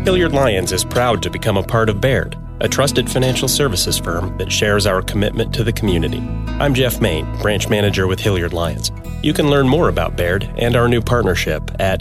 Hilliard Lyons is proud to become a part of Baird, a trusted financial services firm that shares our commitment to the community. I'm Jeff Main, branch manager with Hilliard Lyons. You can learn more about Baird and our new partnership at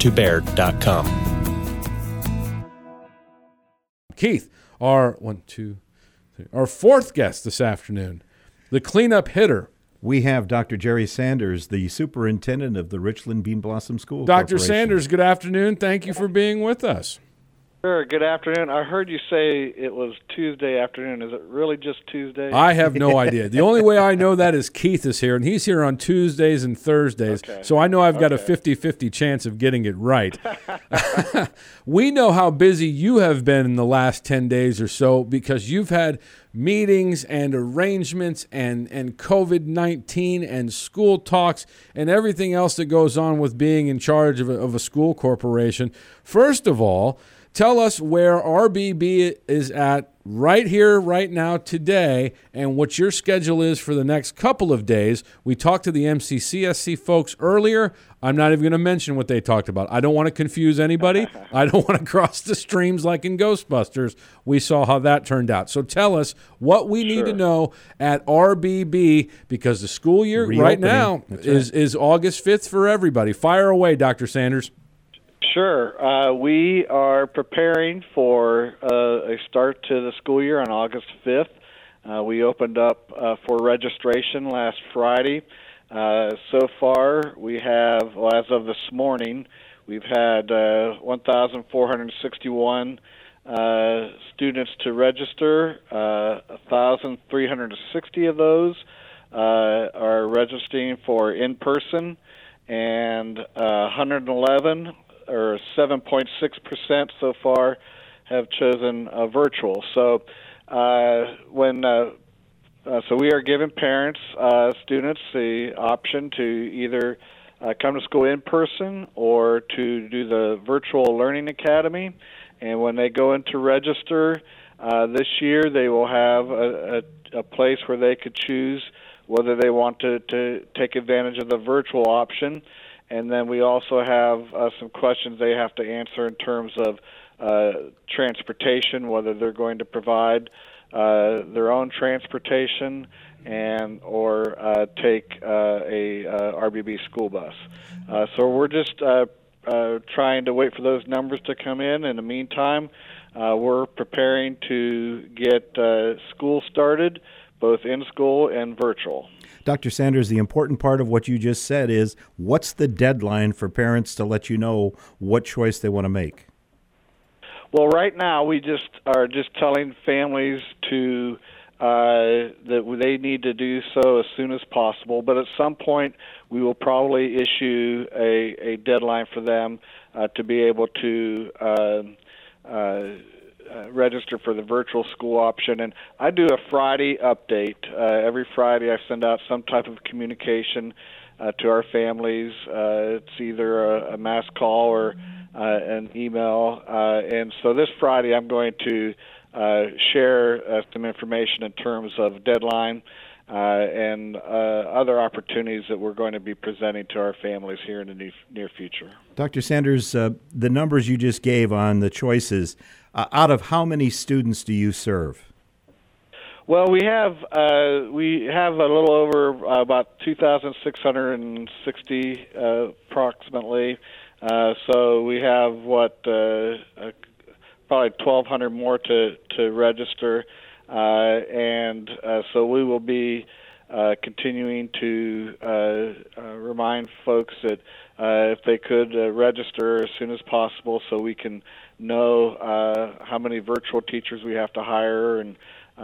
hilliardtobaird.com. Keith, our fourth guest this afternoon, the cleanup hitter. We have Dr. Jerry Sanders, the superintendent of the Richland Bean Blossom School Dr. Sanders, good afternoon. Thank you for being with us. Sure, good afternoon. I heard you say it was Tuesday afternoon. Is it really just Tuesday? I have no idea. The only way I know that is Keith is here, and he's here on Tuesdays and Thursdays, so I know I've got a 50-50 chance of getting it right. We know how busy you have been in the last 10 days or so because you've had meetings and arrangements and COVID-19 and school talks and everything else that goes on with being in charge of a school corporation. First of all, tell us where RBB is at right here, right now, today, and what your schedule is for the next couple of days. We talked to the MCCSC folks earlier. I'm not even going to mention what they talked about. I don't want to confuse anybody. I don't want to cross the streams like in Ghostbusters. We saw how that turned out. So tell us what we need to know at RBB, because the school year right now is August 5th for everybody. Fire away, Dr. Sanders. Sure. We are preparing for a start to the school year on August 5th. We opened up for registration last Friday. So far, we have, as of this morning, we've had 1,461 students to register. 1,360 of those are registering for in-person, and 111 or 7.6% so far have chosen virtual. So so we are giving parents, students, the option to either come to school in person or to do the virtual learning academy. And when they go in to register this year, they will have a place where they could choose whether they want to take advantage of the virtual option. And then we also have some questions they have to answer in terms of transportation, whether they're going to provide their own transportation or take a RBB school bus. So we're just trying to wait for those numbers to come in. In the meantime, we're preparing to get school started, both in school and virtual. Dr. Sanders, the important part of what you just said is, what's the deadline for parents to let you know what choice they want to make? Well, right now we are just telling families that they need to do so as soon as possible. But at some point, we will probably issue a deadline for them to be able to register for the virtual school option. And I do a Friday update. Every Friday I send out some type of communication to our families. It's either a mass call or an email. And so this Friday I'm going to share some information in terms of deadline and other opportunities that we're going to be presenting to our families here in the near future. Dr. Sanders, the numbers you just gave on the choices, out of how many students do you serve? Well, we have a little over about 2,660 approximately. So we have probably 1,200 more to register, and so we will be continuing to remind folks that if they could register as soon as possible, so we can know how many virtual teachers we have to hire and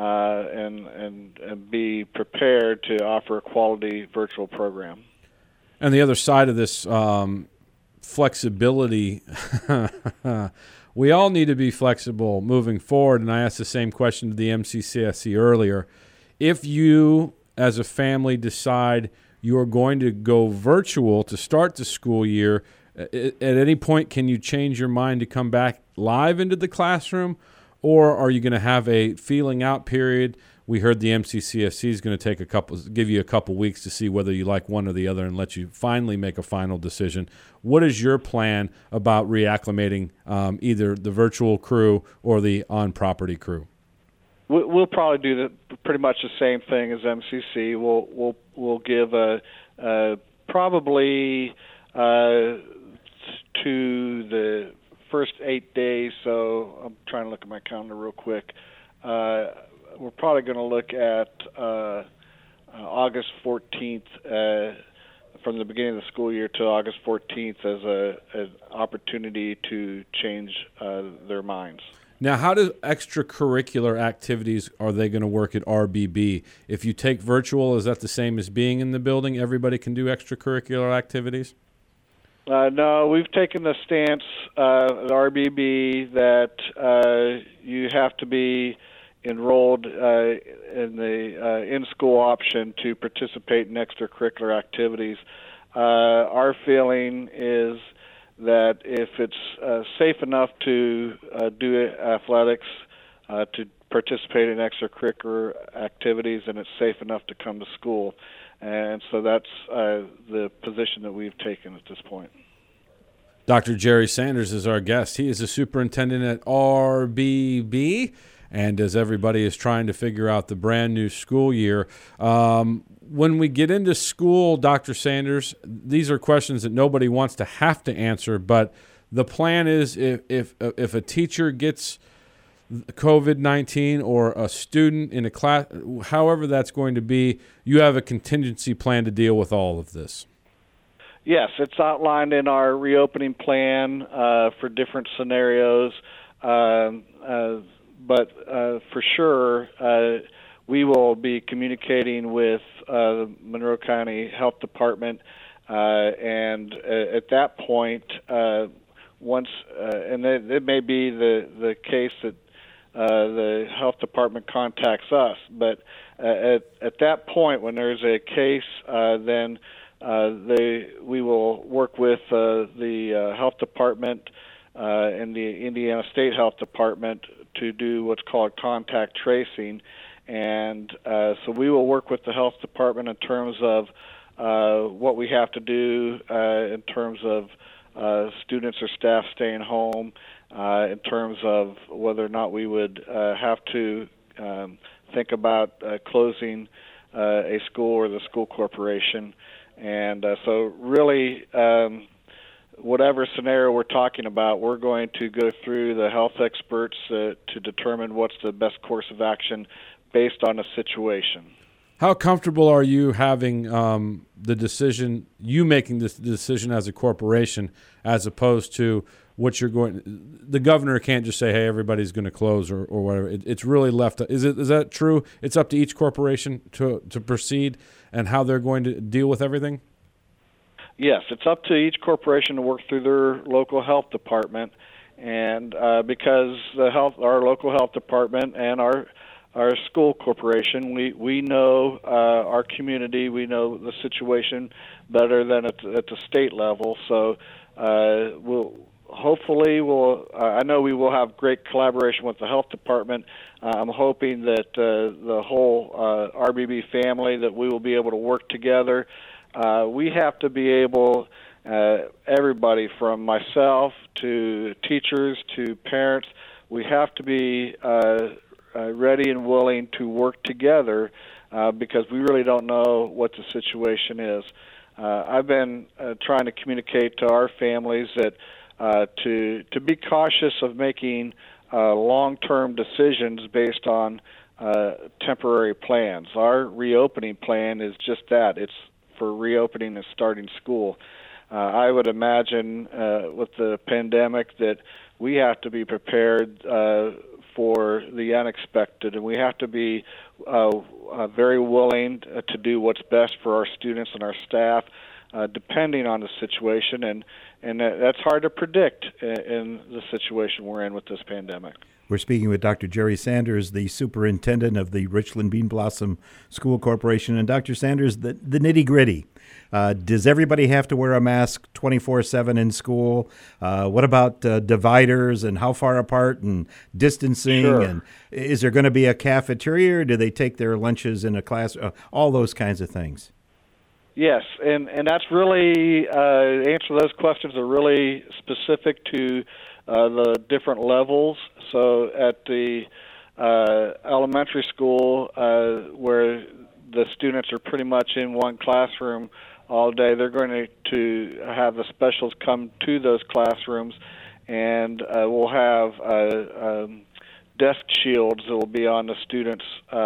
be prepared to offer a quality virtual program. And the other side of this flexibility, we all need to be flexible moving forward. And I asked the same question to the MCCSC earlier. If you, as a family, decide you are going to go virtual to start the school year, at any point can you change your mind to come back live into the classroom? Or are you going to have a feeling out period We heard the MCCSC is going to give you a couple weeks to see whether you like one or the other and let you finally make a final decision. What is your plan about reacclimating either the virtual crew or the on-property crew? We'll probably do pretty much the same thing as MCC. We'll give probably to the first 8 days. So I'm trying to look at my calendar real quick. We're probably going to look at August 14th, from the beginning of the school year to August 14th, as an opportunity to change their minds. Now, how do extracurricular activities are they going to work at RBB? If you take virtual, is that the same as being in the building? Everybody can do extracurricular activities? No, we've taken the stance at RBB that you have to be enrolled in the in-school option to participate in extracurricular activities. Our feeling is that if it's safe enough to do athletics, to participate in extracurricular activities, and it's safe enough to come to school. And so that's the position that we've taken at this point. Dr. Jerry Sanders is our guest. He is a superintendent at RBB. And as everybody is trying to figure out the brand new school year, when we get into school, Dr. Sanders, these are questions that nobody wants to have to answer. But the plan is if a teacher gets COVID-19 or a student in a class, however that's going to be, you have a contingency plan to deal with all of this. Yes, it's outlined in our reopening plan for different scenarios. But for sure, we will be communicating with the Monroe County Health Department, and at that point, once and it may be the case that the health department contacts us, but at that point, when there's a case, then we will work with the health department and the Indiana State Health Department to do what's called contact tracing. And so we will work with the health department in terms of what we have to do in terms of students or staff staying home, in terms of whether or not we would have to think about closing a school or the school corporation. And so really, whatever scenario we're talking about, we're going to go through the health experts to determine what's the best course of action based on the situation. How comfortable are you having the decision, you making this decision as a corporation, as opposed to what you're going? The governor can't just say, "Hey, everybody's going to close" or whatever. It's really left. Is that true? It's up to each corporation to proceed and how they're going to deal with everything. Yes, it's up to each corporation to work through their local health department, and because our local health department and our school corporation, we know our community, we know the situation better than at the state level. So I know we will have great collaboration with the health department. I'm hoping that the whole RBB family, that we will be able to work together. We have to be able, everybody from myself to teachers to parents, we have to be ready and willing to work together because we really don't know what the situation is. I've been trying to communicate to our families that to be cautious of making long-term decisions based on temporary plans. Our reopening plan is just that. It's for reopening and starting school. I would imagine with the pandemic that we have to be prepared for the unexpected, and we have to be very willing to do what's best for our students and our staff, depending on the situation. and that's hard to predict in the situation we're in with this pandemic. We're speaking with Dr. Jerry Sanders, the superintendent of the Richland Bean Blossom School Corporation. And Dr. Sanders, the nitty-gritty. Does everybody have to wear a mask 24/7 in school? What about dividers and how far apart and distancing? Sure. And is there going to be a cafeteria, or do they take their lunches in a class? All those kinds of things. Yes, and that's really, the answer to those questions are really specific to the different levels. So at the elementary school, where the students are pretty much in one classroom all day, they're going to have the specials come to those classrooms, and we'll have desk shields that will be on the students'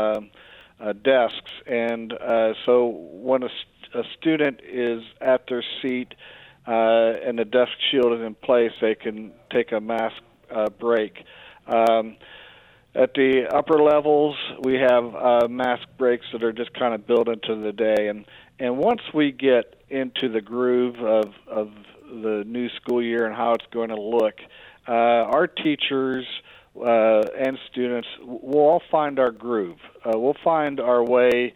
desks. And so when a student is at their seat and the desk shield is in place, they can take a mask break. At the upper levels, we have mask breaks that are just kind of built into the day. And once we get into the groove of the new school year and how it's going to look, our teachers and students will all find our groove. We'll find our way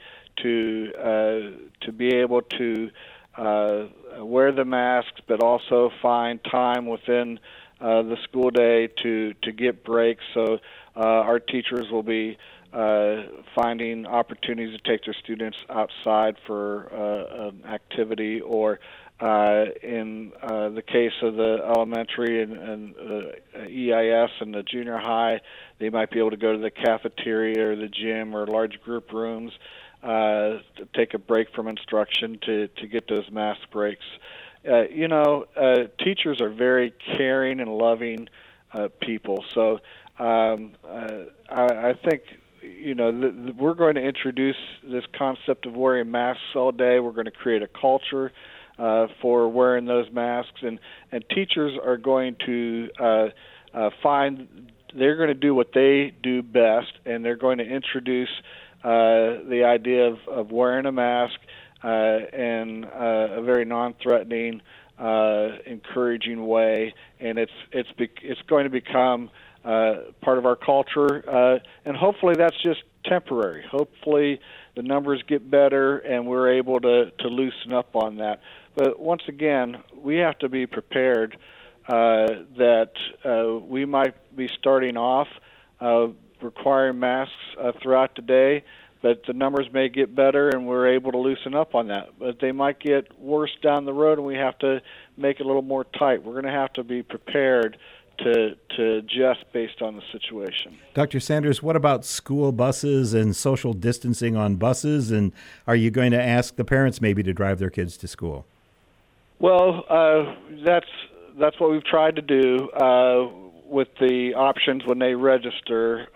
to be able to wear the masks, but also find time within the school day to get breaks. So our teachers will be finding opportunities to take their students outside for an activity, or in the case of the elementary and EIS and the junior high, they might be able to go to the cafeteria or the gym or large group rooms to take a break from instruction to get those mask breaks. Teachers are very caring and loving people. So I think, we're going to introduce this concept of wearing masks all day. We're going to create a culture for wearing those masks, and teachers are going to they're going to do what they do best, and they're going to introduce the idea of wearing a mask in a very non-threatening, encouraging way, and it's going to become part of our culture, and hopefully that's just temporary. Hopefully the numbers get better and we're able to loosen up on that. But once again, we have to be prepared that we might be starting off requiring masks throughout the day, but the numbers may get better and we're able to loosen up on that. But they might get worse down the road and we have to make it a little more tight. We're going to have to be prepared to adjust based on the situation. Dr. Sanders, what about school buses and social distancing on buses? And are you going to ask the parents maybe to drive their kids to school? Well, that's what we've tried to do with the options when they register.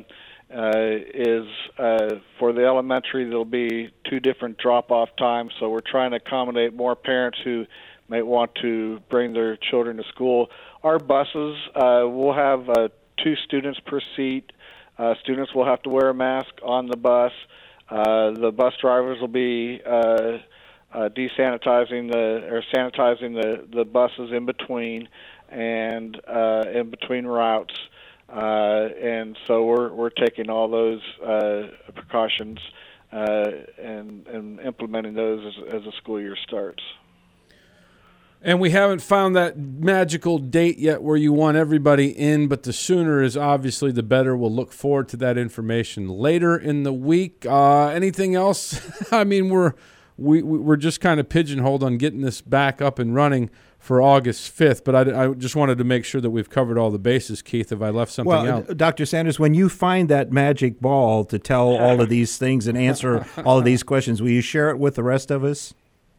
Is for the elementary, there'll be 2 different drop-off times, so we're trying to accommodate more parents who might want to bring their children to school. Our buses will have 2 students per seat. Students will have to wear a mask on the bus. The bus drivers will be sanitizing the buses in between and in between routes. And so we're taking all those precautions and implementing those as the school year starts. And we haven't found that magical date yet where you want everybody in, but the sooner is obviously the better. We'll look forward to that information later in the week. Anything else? I mean, we're just kind of pigeonholed on getting this back up and running for August 5th, but I just wanted to make sure that we've covered all the bases, Keith, if I left something out. Well, Dr. Sanders, when you find that magic ball to tell all of these things and answer all of these questions, will you share it with the rest of us?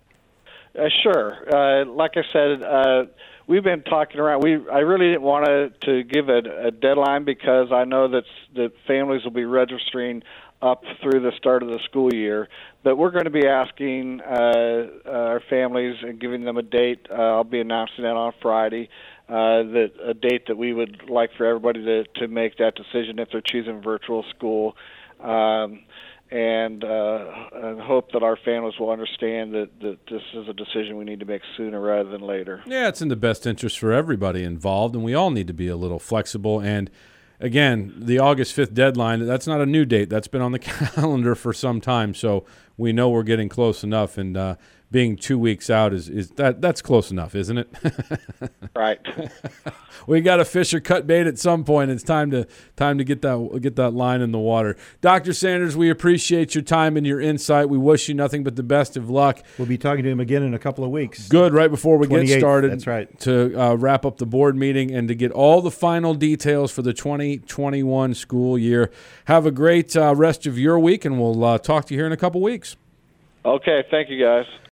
Sure. Like I said, we've been talking around. I really didn't want to give a deadline because I know that families will be registering up through the start of the school year. But we're going to be asking our families and giving them a date. I'll be announcing that on Friday, a date that we would like for everybody to make that decision if they're choosing virtual school. and hope that our families will understand that this is a decision we need to make sooner rather than later. Yeah, it's in the best interest for everybody involved, and we all need to be a little flexible. And again, the August 5th deadline, that's not a new date. That's been on the calendar for some time, so we know we're getting close enough. And being 2 weeks out that's close enough, isn't it? Right. We got to fish or cut bait at some point. It's time to get that line in the water. Dr. Sanders, we appreciate your time and your insight. We wish you nothing but the best of luck. We'll be talking to him again in a couple of weeks. Good, right before we get started. That's right. To wrap up the board meeting and to get all the final details for the 2021 school year. Have a great rest of your week, and we'll talk to you here in a couple weeks. Okay, thank you, guys.